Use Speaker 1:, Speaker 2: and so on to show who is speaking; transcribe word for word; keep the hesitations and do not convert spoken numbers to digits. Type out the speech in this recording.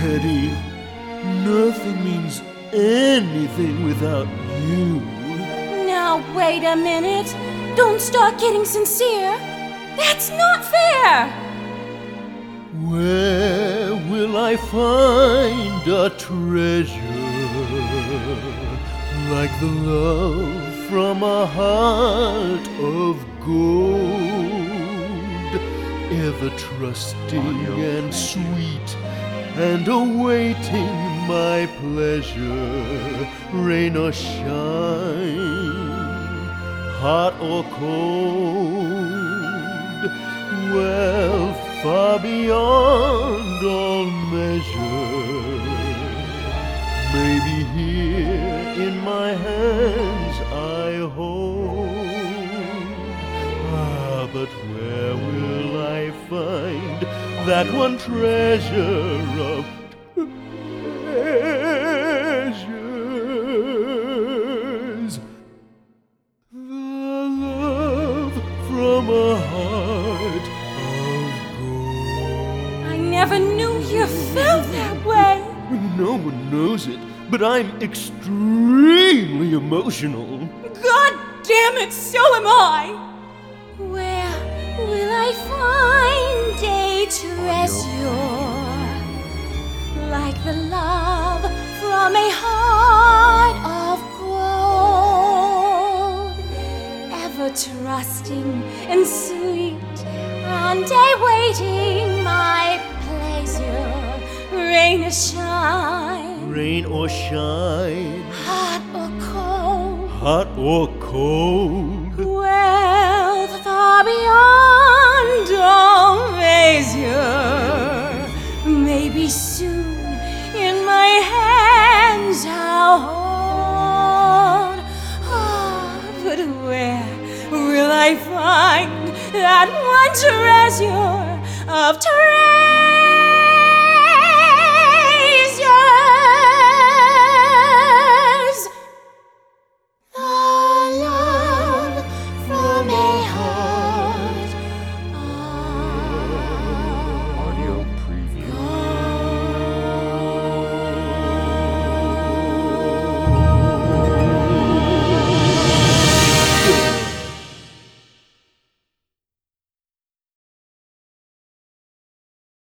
Speaker 1: Hetty, nothing means anything without you.
Speaker 2: Now, wait a minute. Don't start getting sincere. That's not fair.
Speaker 1: Where will I find a treasure like the love from a heart of gold, ever trusting and sweet and awaiting my pleasure, rain or shine, hot or cold? Well, far beyond all measure, maybe here in my hands I hold. Ah, but where will I find that one treasure of treasures? The love from a heart of gold.
Speaker 2: I never knew you felt that way.
Speaker 1: No one knows it, but I'm extremely emotional.
Speaker 2: God damn it, so am I. Where will I find a treasure like the love from a heart of gold, ever trusting and sweet and awaiting my pleasure, rain or shine,
Speaker 1: Rain or shine,
Speaker 2: hot or cold,
Speaker 1: hot or cold?
Speaker 2: well, far beyond all measure, maybe soon in my hands I'll hold. Ah, but where will I find that one treasure of treasure?